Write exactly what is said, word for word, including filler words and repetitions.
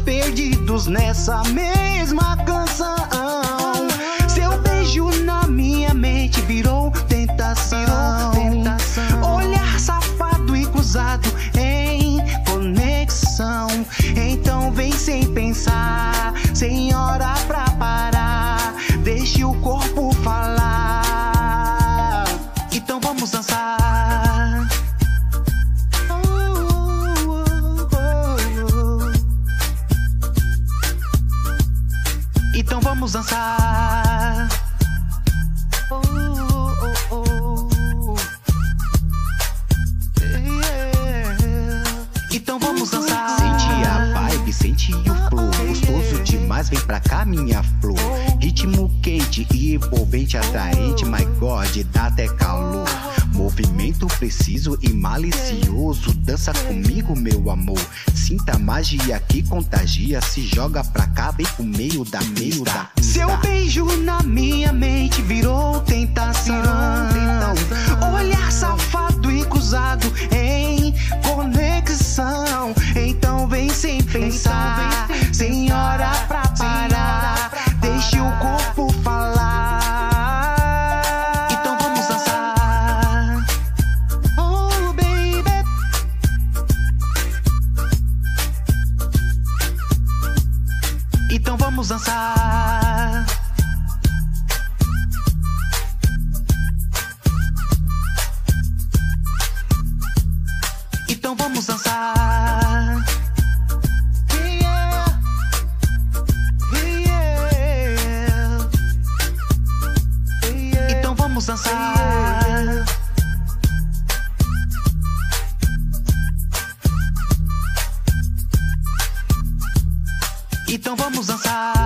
perdidos nessa mesma canção. Seu beijo na minha mente virou tentação. Olhar safado e cruzado em conexão. Então vem sem pensar, sem hora pra parar. Deixe o corpo falar. Então vamos dançar. Então vamos dançar. Oh, oh, oh. Yeah. Então vamos dançar. Sente a vibe, sente o flow. Gostoso demais, vem pra cá, minha flor. Ritmo quente e envolvente, atraente, my God, dá até calor. Movimento preciso e malicioso. Dança comigo, meu amor. Sinta a magia que contagia. Se joga pra cá, vem pro meio da meio da. Seu beijo na minha mente virou tentação. Olhar safado e cruzado em conexão. Então vem sem pensar, sem hora pra parar. Deixe o corpo falar. Então vamos dançar. Oh, baby. Então vamos dançar. Então vamos dançar. Yeah. Yeah. Yeah. Então vamos dançar. Então vamos dançar.